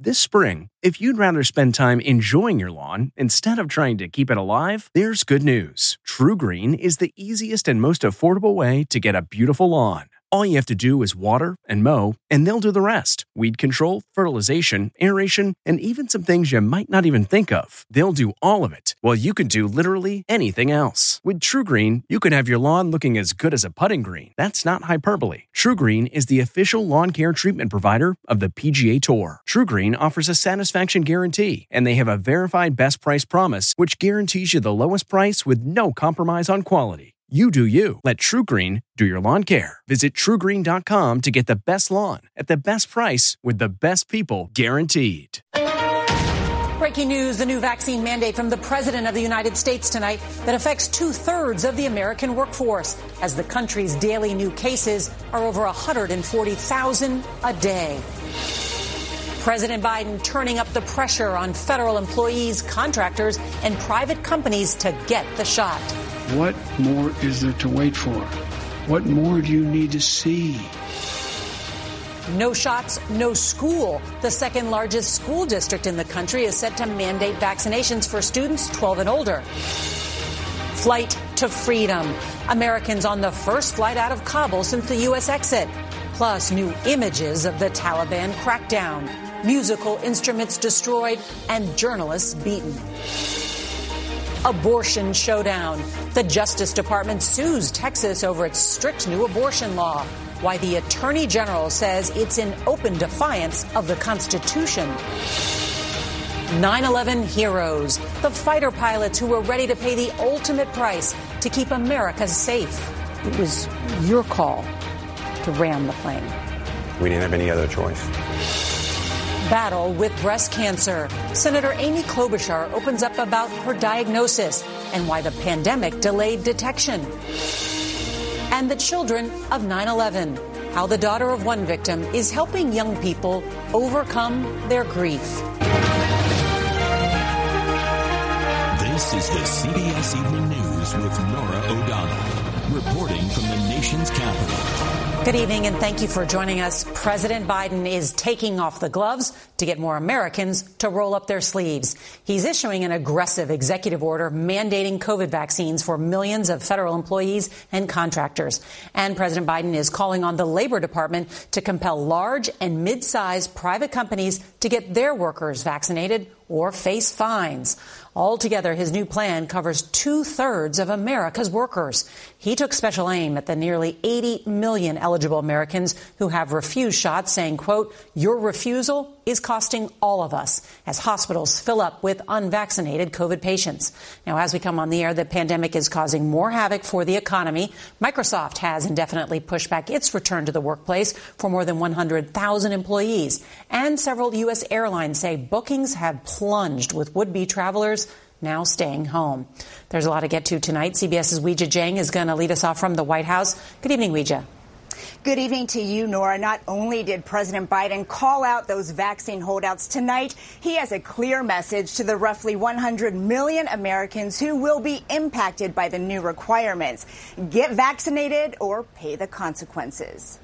This spring, if you'd rather spend time enjoying your lawn instead of trying to keep it alive, there's good news. TruGreen is the easiest and most affordable way to get a beautiful lawn. All you have to do is water and mow, and they'll do the rest. Weed control, fertilization, aeration, and even some things you might not even think of. They'll do all of it, while you can do literally anything else. With TruGreen, you can have your lawn looking as good as a putting green. That's not hyperbole. TruGreen is the official lawn care treatment provider of the PGA Tour. TruGreen offers a satisfaction guarantee, and they have a verified best price promise, which guarantees you the lowest price with no compromise on quality. You do you. Let TruGreen do your lawn care. Visit TruGreen.com to get the best lawn at the best price with the best people guaranteed. Breaking news, the new vaccine mandate from the President of the United States tonight that affects 2/3 of the American workforce as the country's daily new cases are over 140,000 a day. President Biden turning up the pressure on federal employees, contractors, and private companies to get the shot. What more is there to wait for? What more do you need to see? No shots, no school. The second largest school district in the country is set to mandate vaccinations for students 12 and older. Flight to freedom. Americans on the first flight out of Kabul since the U.S. exit. Plus new images of the Taliban crackdown. Musical instruments destroyed and journalists beaten. Abortion showdown. The Justice Department sues Texas over its strict new abortion law. Why the Attorney General says it's in open defiance of the Constitution. 9/11 heroes. The fighter pilots who were ready to pay the ultimate price to keep America safe. It was your call to ram the plane. We didn't have any other choice. Battle with breast cancer. Senator Amy Klobuchar opens up about her diagnosis and why the pandemic delayed detection. And the children of 9/11. How the daughter of one victim is helping young people overcome their grief. This is the CBS Evening News with Norah O'Donnell, reporting from the nation's capital. Good evening, and thank you for joining us. President Biden is taking off the gloves to get more Americans to roll up their sleeves. He's issuing an aggressive executive order mandating COVID vaccines for millions of federal employees and contractors. And President Biden is calling on the Labor Department to compel large and mid-sized private companies to get their workers vaccinated or face fines. Altogether, his new plan covers 2/3 of America's workers. He took special aim at the nearly 80 million eligible Americans who have refused shots, saying, quote, "Your refusal is costing all of us," as hospitals fill up with unvaccinated COVID patients. Now, as we come on the air, the pandemic is causing more havoc for the economy. Microsoft has indefinitely pushed back its return to the workplace for more than 100,000 employees. And several U.S. airlines say bookings have plunged with would-be travelers now staying home. There's a lot to get to tonight. CBS's Weijia Jiang is going to lead us off from the White House. Good evening, Weijia. Good evening to you, Nora. Not only did President Biden call out those vaccine holdouts tonight, he has a clear message to the roughly 100 million Americans who will be impacted by the new requirements. Get vaccinated or pay the consequences.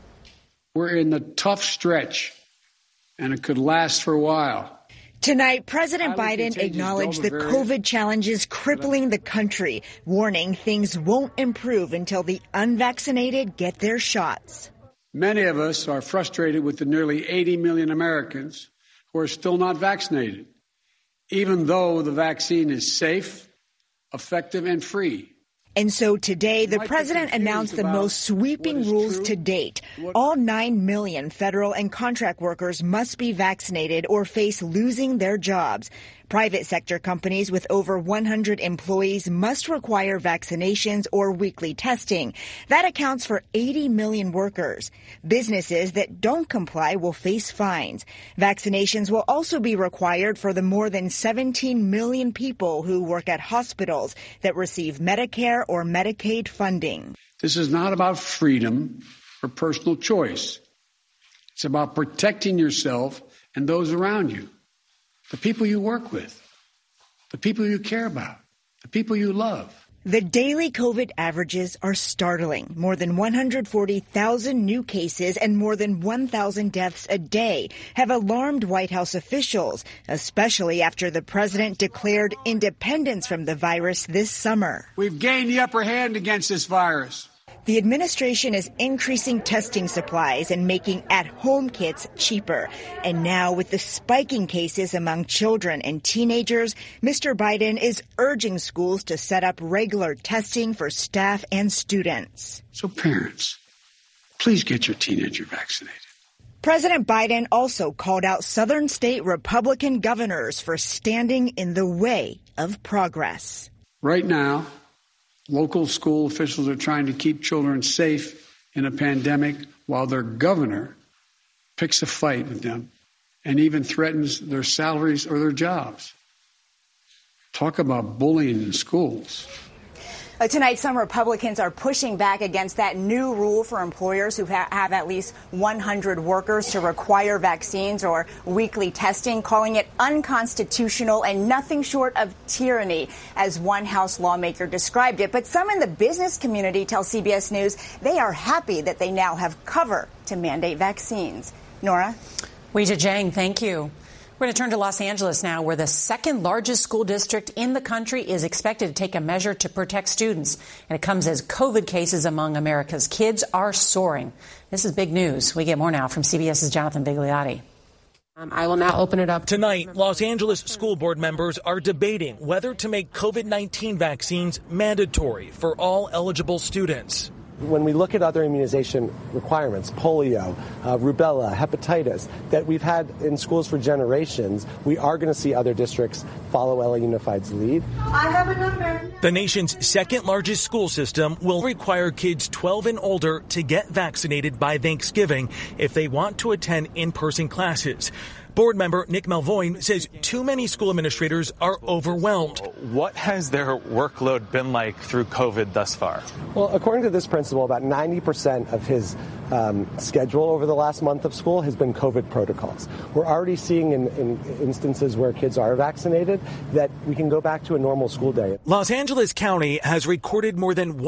We're in the tough stretch, and it could last for a while. Tonight, President Biden acknowledged the COVID challenges crippling the country, warning things won't improve until the unvaccinated get their shots. Many of us are frustrated with the nearly 80 million Americans who are still not vaccinated, even though the vaccine is safe, effective, and free. And so today, the president announced the most sweeping rules to date. All 9 million federal and contract workers must be vaccinated or face losing their jobs. Private sector companies with over 100 employees must require vaccinations or weekly testing. That accounts for 80 million workers. Businesses that don't comply will face fines. Vaccinations will also be required for the more than 17 million people who work at hospitals that receive Medicare or Medicaid funding. This is not about freedom or personal choice. It's about protecting yourself and those around you. The people you work with, the people you care about, the people you love. The daily COVID averages are startling. More than 140,000 new cases and more than 1,000 deaths a day have alarmed White House officials, especially after the president declared independence from the virus this summer. We've gained the upper hand against this virus. The administration is increasing testing supplies and making at-home kits cheaper. And now, with the spiking cases among children and teenagers, Mr. Biden is urging schools to set up regular testing for staff and students. So parents, please get your teenager vaccinated. President Biden also called out southern state Republican governors for standing in the way of progress. Right now, local school officials are trying to keep children safe in a pandemic while their governor picks a fight with them and even threatens their salaries or their jobs. Talk about bullying in schools. Tonight, some Republicans are pushing back against that new rule for employers who have at least 100 workers to require vaccines or weekly testing, calling it unconstitutional and nothing short of tyranny, as one House lawmaker described it. But some in the business community tell CBS News they are happy that they now have cover to mandate vaccines. Nora? Weijia Jiang, thank you. We're going to turn to Los Angeles now, where the second largest school district in the country is expected to take a measure to protect students. And it comes as COVID cases among America's kids are soaring. This is big news. We get more now from CBS's Jonathan Vigliotti. I will now open it up. Tonight, Los Angeles school board members are debating whether to make COVID-19 vaccines mandatory for all eligible students. When we look at other immunization requirements, polio, rubella, hepatitis, that we've had in schools for generations, we are going to see other districts follow LA Unified's lead. I have a number. The nation's second largest school system will require kids 12 and older to get vaccinated by Thanksgiving if they want to attend in-person classes. Board member Nick Malvoin says too many school administrators are overwhelmed. What has their workload been like through COVID thus far? Well, according to this principal, about 90% of his schedule over the last month of school has been COVID protocols. We're already seeing in instances where kids are vaccinated that we can go back to a normal school day. Los Angeles County has recorded more than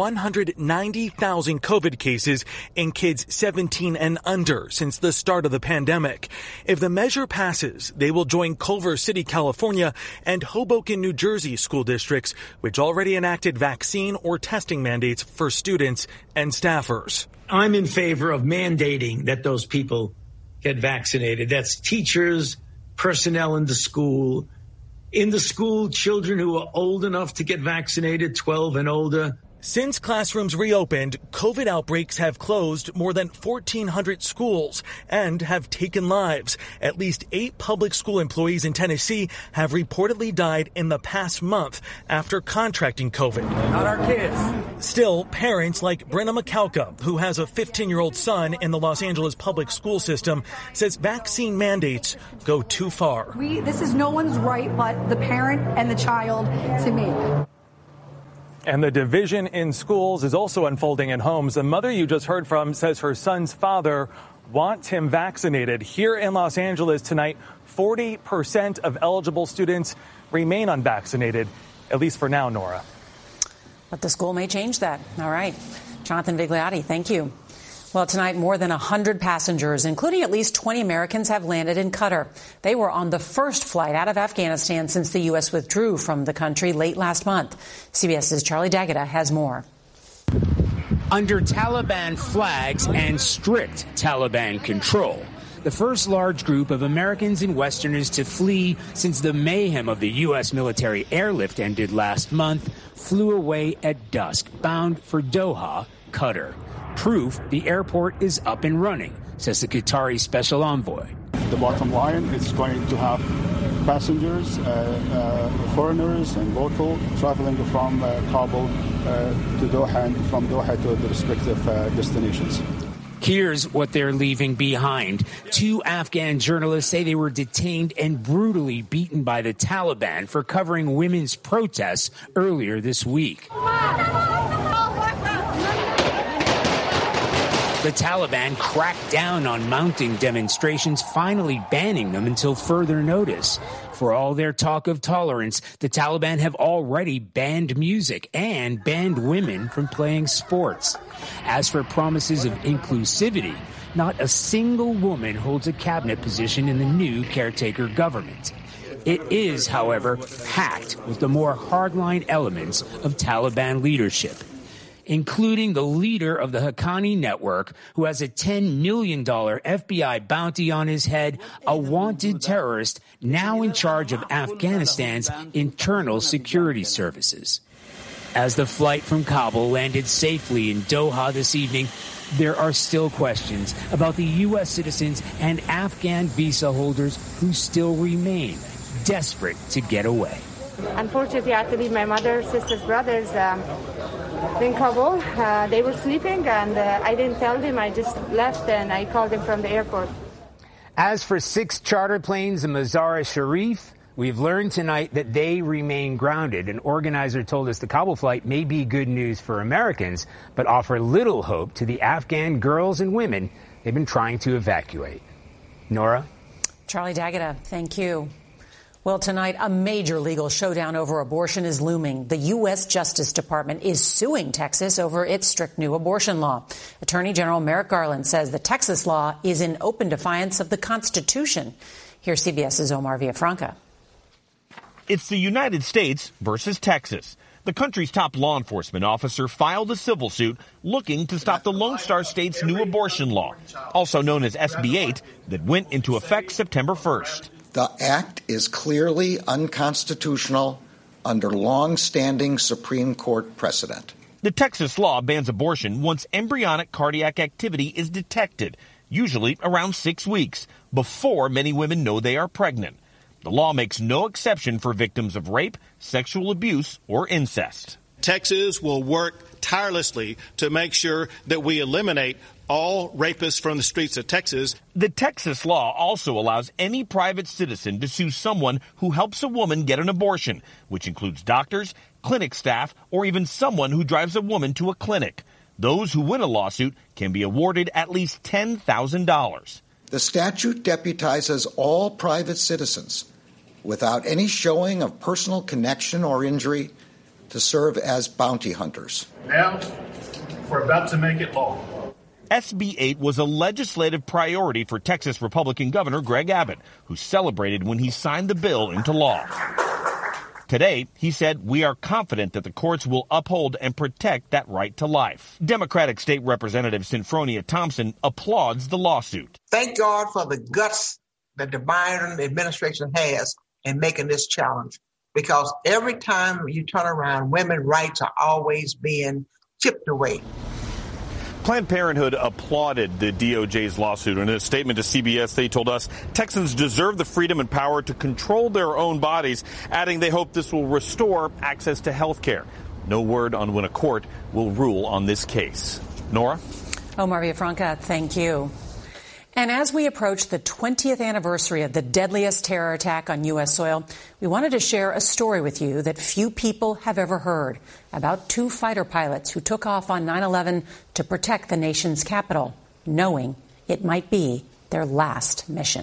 190,000 COVID cases in kids 17 and under since the start of the pandemic. If the measure passes, they will join Culver City, California, and Hoboken, New Jersey school districts, which already enacted vaccine or testing mandates for students and staffers. I'm in favor of mandating that those people get vaccinated. That's teachers, personnel in the school. In the school, children who are old enough to get vaccinated, 12 and older. Since classrooms reopened, COVID outbreaks have closed more than 1,400 schools and have taken lives. At least 8 public school employees in Tennessee have reportedly died in the past month after contracting COVID. Not our kids. Still, parents like Brenna McCalca, who has a 15-year-old son in the Los Angeles public school system, says vaccine mandates go too far. This is no one's right but the parent and the child to make. And the division in schools is also unfolding in homes. The mother you just heard from says her son's father wants him vaccinated. Here in Los Angeles tonight, 40% of eligible students remain unvaccinated, at least for now, Nora. But the school may change that. All right. Jonathan Vigliotti, thank you. Well, tonight, more than 100 passengers, including at least 20 Americans, have landed in Qatar. They were on the first flight out of Afghanistan since the U.S. withdrew from the country late last month. CBS's Charlie D'Agata has more. Under Taliban flags and strict Taliban control, the first large group of Americans and Westerners to flee since the mayhem of the U.S. military airlift ended last month flew away at dusk, bound for Doha, Qatar. Proof the airport is up and running, says the Qatari special envoy. The bottom line is going to have passengers, foreigners and local traveling from Kabul to Doha and from Doha to the respective destinations. Here's what they're leaving behind. 2 Afghan journalists say they were detained and brutally beaten by the Taliban for covering women's protests earlier this week. The Taliban cracked down on mounting demonstrations, finally banning them until further notice. For all their talk of tolerance, the Taliban have already banned music and banned women from playing sports. As for promises of inclusivity, not a single woman holds a cabinet position in the new caretaker government. It is, however, packed with the more hardline elements of Taliban leadership, including the leader of the Haqqani network, who has a $10 million FBI bounty on his head, a wanted terrorist now in charge of Afghanistan's internal security services. As the flight from Kabul landed safely in Doha this evening, there are still questions about the U.S. citizens and Afghan visa holders who still remain desperate to get away. Unfortunately, I had to leave my mother, sisters, brothers in Kabul. They were sleeping, and I didn't tell them. I just left, and I called them from the airport. As for 6 charter planes in Mazar-e-Sharif, we've learned tonight that they remain grounded. An organizer told us the Kabul flight may be good news for Americans, but offer little hope to the Afghan girls and women they've been trying to evacuate. Nora? Charlie D'Agata, thank you. Well, tonight, a major legal showdown over abortion is looming. The U.S. Justice Department is suing Texas over its strict new abortion law. Attorney General Merrick Garland says the Texas law is in open defiance of the Constitution. Here's CBS's Omar Villafranca. It's the United States versus Texas. The country's top law enforcement officer filed a civil suit looking to stop the Lone Star State's new abortion law, also known as SB 8, that went into effect September 1st. The act is clearly unconstitutional under long-standing Supreme Court precedent. The Texas law bans abortion once embryonic cardiac activity is detected, usually around 6 weeks, before many women know they are pregnant. The law makes no exception for victims of rape, sexual abuse, or incest. Texas will work tirelessly to make sure that we eliminate all rapists from the streets of Texas. The Texas law also allows any private citizen to sue someone who helps a woman get an abortion, which includes doctors, clinic staff, or even someone who drives a woman to a clinic. Those who win a lawsuit can be awarded at least $10,000. The statute deputizes all private citizens without any showing of personal connection or injury to serve as bounty hunters. Now, we're about to make it law. SB 8 was a legislative priority for Texas Republican Governor Greg Abbott, who celebrated when he signed the bill into law. Today, he said, we are confident that the courts will uphold and protect that right to life. Democratic State Representative Sinfronia Thompson applauds the lawsuit. Thank God for the guts that the Biden administration has in making this challenge, because every time you turn around, women's rights are always being chipped away. Planned Parenthood applauded the DOJ's lawsuit. In a statement to CBS, they told us Texans deserve the freedom and power to control their own bodies, adding they hope this will restore access to health care. No word on when a court will rule on this case. Nora? Omar Villafranca, thank you. And as we approach the 20th anniversary of the deadliest terror attack on U.S. soil, we wanted to share a story with you that few people have ever heard about 2 fighter pilots who took off on 9/11 to protect the nation's capital, knowing it might be their last mission.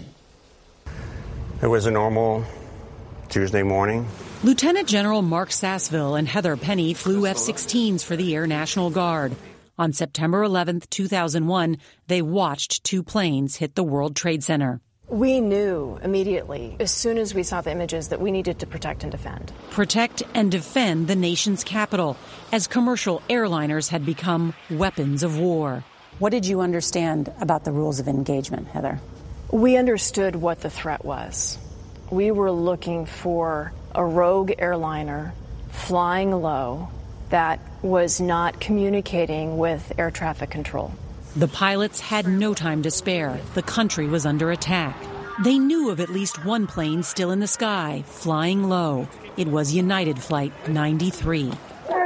It was a normal Tuesday morning. Lieutenant General Mark Sassville and Heather Penny flew F-16s for the Air National Guard. On September 11th, 2001, they watched 2 planes hit the World Trade Center. We knew immediately, as soon as we saw the images, that we needed to protect and defend. Protect and defend the nation's capital, as commercial airliners had become weapons of war. What did you understand about the rules of engagement, Heather? We understood what the threat was. We were looking for a rogue airliner flying low that was not communicating with air traffic control. The pilots had no time to spare. The country was under attack. They knew of at least one plane still in the sky, flying low. It was United Flight 93. You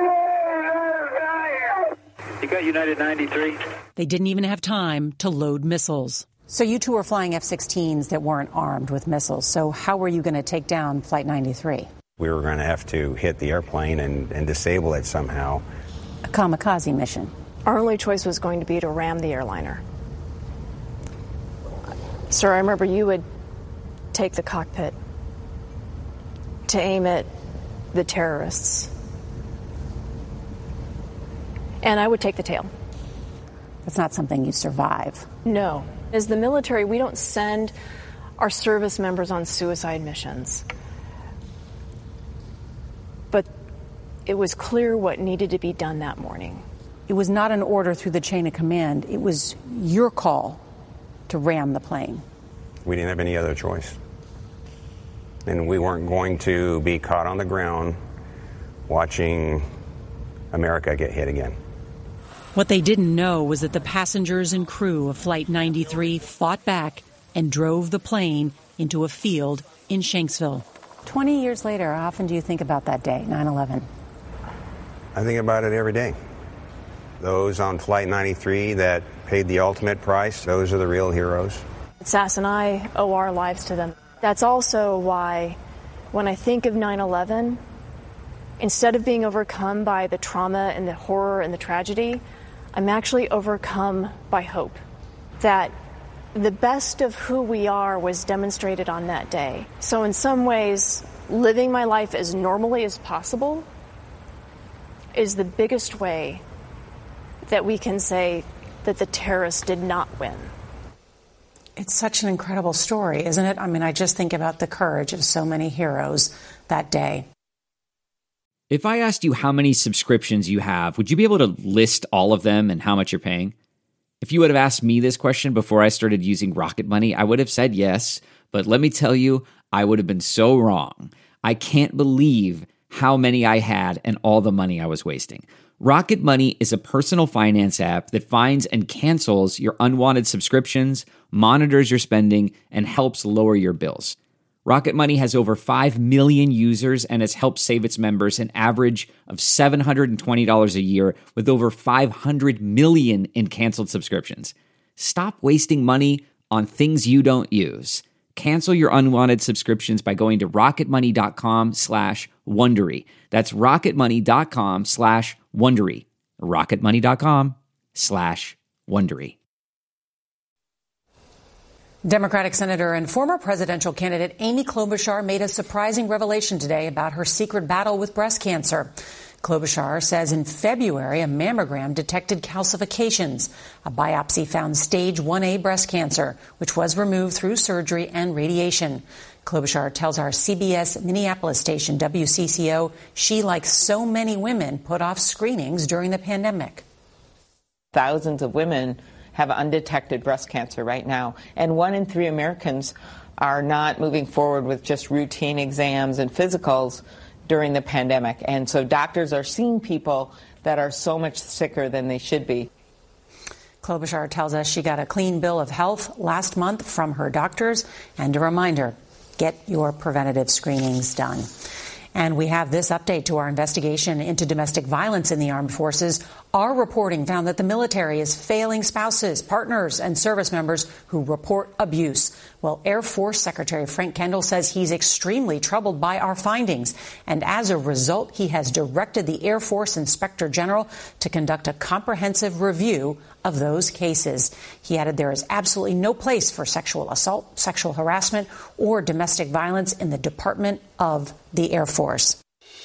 got United 93? They didn't even have time to load missiles. So you 2 were flying F-16s that weren't armed with missiles. So how were you going to take down Flight 93? We were going to have to hit the airplane and disable it somehow. A kamikaze mission. Our only choice was going to be to ram the airliner. Sir, I remember you would take the cockpit to aim at the terrorists. And I would take the tail. That's not something you survive. No. As the military, we don't send our service members on suicide missions. But it was clear what needed to be done that morning. It was not an order through the chain of command. It was your call to ram the plane. We didn't have any other choice. And we weren't going to be caught on the ground watching America get hit again. What they didn't know was that the passengers and crew of Flight 93 fought back and drove the plane into a field in Shanksville. 20 years later, how often do you think about that day, 9/11? I think about it every day. Those on Flight 93 that paid the ultimate price, those are the real heroes. Sass and I owe our lives to them. That's also why when I think of 9/11, instead of being overcome by the trauma and the horror and the tragedy, I'm actually overcome by hope that the best of who we are was demonstrated on that day. So in some ways, living my life as normally as possible is the biggest way that we can say that the terrorists did not win. It's such an incredible story, isn't it? I mean, I just think about the courage of so many heroes that day. If I asked you how many subscriptions you have, would you be able to list all of them and how much you're paying? If you would have asked me this question before I started using Rocket Money, I would have said yes. But let me tell you, I would have been so wrong. I can't believe how many I had and all the money I was wasting. Rocket Money is a personal finance app that finds and cancels your unwanted subscriptions, monitors your spending, and helps lower your bills. Rocket Money has over 5 million users and has helped save its members an average of $720 a year with over 500 million in canceled subscriptions. Stop wasting money on things you don't use. Cancel your unwanted subscriptions by going to rocketmoney.com/Wondery. That's rocketmoney.com/Wondery. rocketmoney.com/Wondery. Democratic Senator and former presidential candidate Amy Klobuchar made a surprising revelation today about her secret battle with breast cancer. Klobuchar says in February, a mammogram detected calcifications. A biopsy found stage 1A breast cancer, which was removed through surgery and radiation. Klobuchar tells our CBS Minneapolis station, WCCO, she, like so many women, put off screenings during the pandemic. Thousands of women have undetected breast cancer right now, and 1 in 3 Americans are not moving forward with just routine exams and physicals during the pandemic. And so doctors are seeing people that are so much sicker than they should be. Klobuchar tells us she got a clean bill of health last month from her doctors. And a reminder, get your preventative screenings done. And we have this update to our investigation into domestic violence in the armed forces. Our reporting found that the military is failing spouses, partners, and service members who report abuse. Well, Air Force Secretary Frank Kendall says he's extremely troubled by our findings. And as a result, he has directed the Air Force Inspector General to conduct a comprehensive review of those cases. He added there is absolutely no place for sexual assault, sexual harassment, or domestic violence in the Department of the Air Force.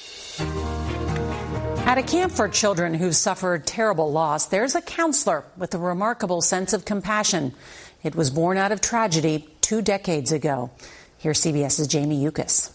At a camp for children who suffered terrible loss, there's a counselor with a remarkable sense of compassion. It was born out of tragedy 2 decades ago. Here's CBS's Jamie Yuccas.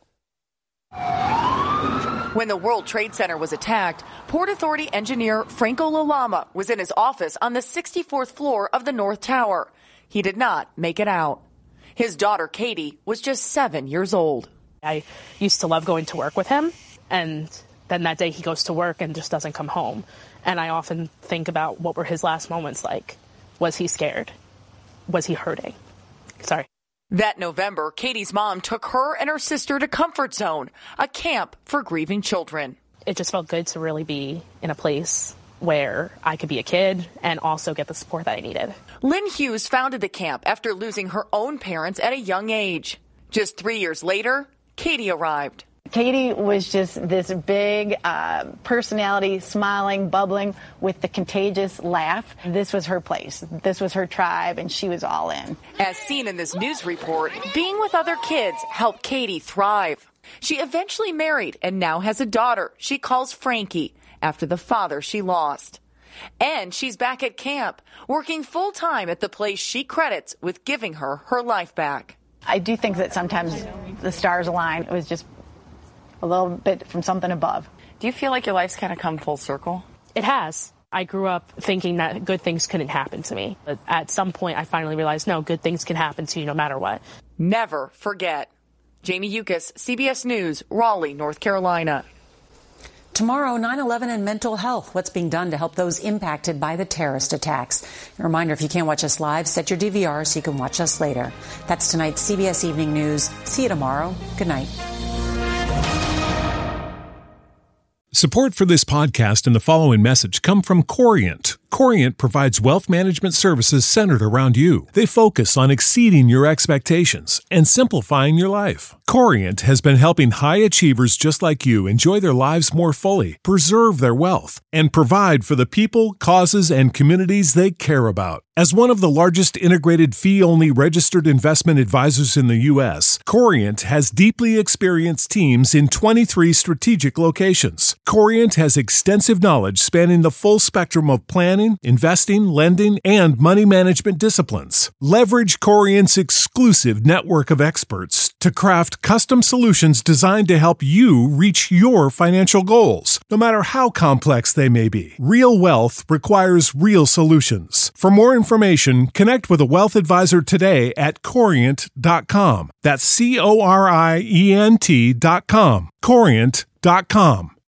When the World Trade Center was attacked, Port Authority engineer Franco Lalama was in his office on the 64th floor of the North Tower. He did not make it out. His daughter, Katie, was just 7 years old. I used to love going to work with him, and then that day he goes to work and just doesn't come home. And I often think about what were his last moments like. Was he scared? Was he hurting? Sorry. That November, Katie's mom took her and her sister to Comfort Zone, a camp for grieving children. It just felt good to really be in a place where I could be a kid and also get the support that I needed. Lynn Hughes founded the camp after losing her own parents at a young age. Just 3 years later, Katie arrived. Katie was just this big personality, smiling, bubbling with the contagious laugh. This was her place. This was her tribe, and she was all in. As seen in this news report, being with other kids helped Katie thrive. She eventually married and now has a daughter she calls Frankie after the father she lost. And she's back at camp, working full-time at the place she credits with giving her her life back. I do think that sometimes the stars align. It was just a little bit from something above. Do you feel like your life's kind of come full circle? It has. I grew up thinking that good things couldn't happen to me. But at some point, I finally realized, no, good things can happen to you no matter what. Never forget. Jamie Yukas, CBS News, Raleigh, North Carolina. Tomorrow, 9/11 and mental health. What's being done to help those impacted by the terrorist attacks? A reminder, if you can't watch us live, set your DVR so you can watch us later. That's tonight's CBS Evening News. See you tomorrow. Good night. Support for this podcast and the following message come from Corient. Corient provides wealth management services centered around you. They focus on exceeding your expectations and simplifying your life. Corient has been helping high achievers just like you enjoy their lives more fully, preserve their wealth, and provide for the people, causes, and communities they care about. As one of the largest integrated fee-only registered investment advisors in the U.S., Corient has deeply experienced teams in 23 strategic locations. Corient has extensive knowledge spanning the full spectrum of planning, investing, lending, and money management disciplines. Leverage Corient's exclusive network of experts to craft custom solutions designed to help you reach your financial goals, no matter how complex they may be. Real wealth requires real solutions. For more information, connect with a wealth advisor today at Corient.com. That's Corient.com. Corient.com.